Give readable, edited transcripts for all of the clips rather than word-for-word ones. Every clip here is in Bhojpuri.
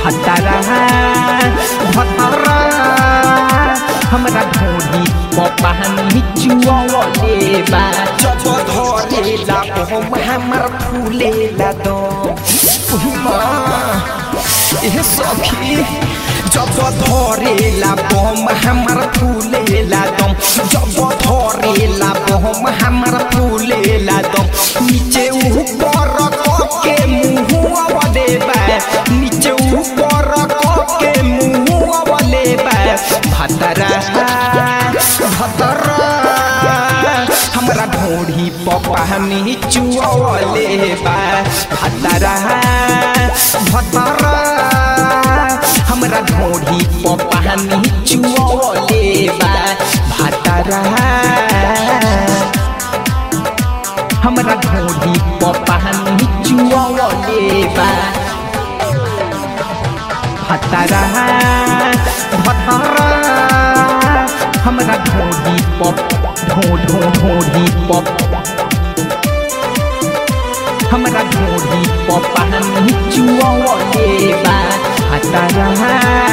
भतरा भतरा हमरा ढोली पानी चुआवले बा जब धरेला हम हमर फूलेला दम ए सखी जब धरेला बम हमर फूलेला दम जब धरेला बम हमर फूलेला दम नीचे ऊपर के मुंह देबा नीचे ऊपर के मुंह देबा भतरा भतरा हमरा ढोढ़ी पानी चुआवले बा भतरा भतरा हमरा ढोढ़ी पानी चुआवले बा भतरा हमरा ढोढ़ी पानी चुआवले बा भतरा भतरा हमरा ढोढ़ी ढोढ़ी हमरा ढोढ़ी पानी चुआवले बा भतरा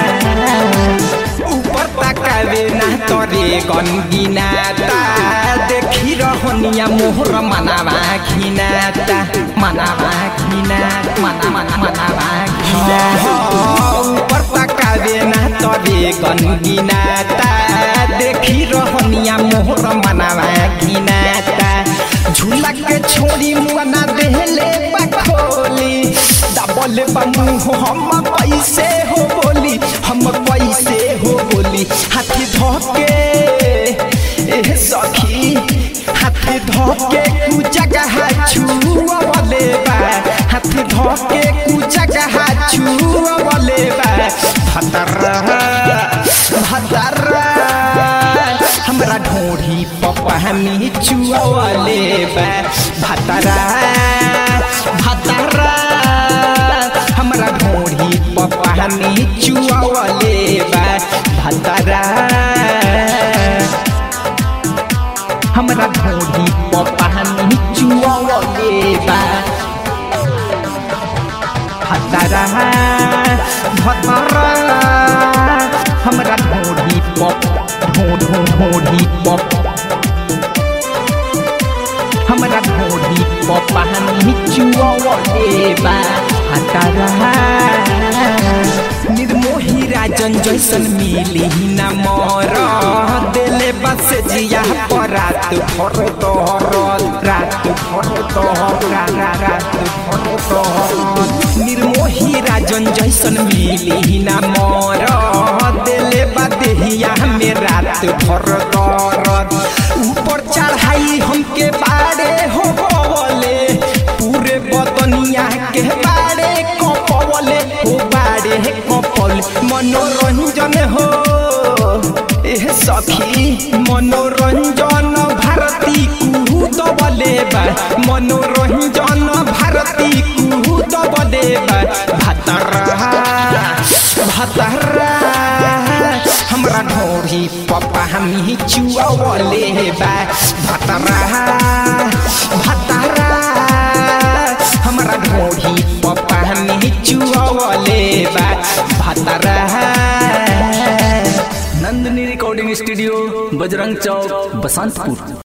ऊपर तकावे ना तोरे गनगिनाता देखी रहनिया मोहर मनावा घिनाता मनावा घिना मनावा घिना ऊपर तकावे ना तोरे गनगिनाता देखी रहनिया मोहर मनावा घिनाता झूला के छोड़ी मुआना देहले बखोली दबल बमु हम पैसे हो बोली हम पैसे हो बोली हाथी धोके ए सखी हाथी धोके कु जगह छुआवले बा हाथी धोके कु जगह छुआवले बा भतरा भतरा हमरा ढोढ़ी पानी चुआवले बा भतरा भतरा हमरा ढोढ़ी पानी चुआवले बा भतरा हमरा ढोढ़ी पानी चुआवले बा भतरा भतरा हमरा ढोढ़ी हमरा ढोढ़ी पानी चुआवले बा भतरा निर्मोही राजन जैसन मिली न मोर दिले बस जिया पर रात भर तोहर रात भर तोहर रात भर तोहर निर्मोही राजन जैसन मिली न मोर दिले बदहिया में रात भर दर्द ऊपर चढ़ाई हमके बाड़े हो बोले पूरे बदनिया के बाड़े कपवले हो बाड़े कपल मनोरंजन हो ए सखी मनोरंजन भारती कूद बले बा मनोरंजन भारती कूद बले बा भतरा भतरा हमरा ढोढ़ी पानी चुआवले बा भतरा भतरा हमरा ढोढ़ी पानी चुआवले बा भतरा नंदिनी रिकॉर्डिंग स्टूडियो बजरंग चौक बसंतपुर।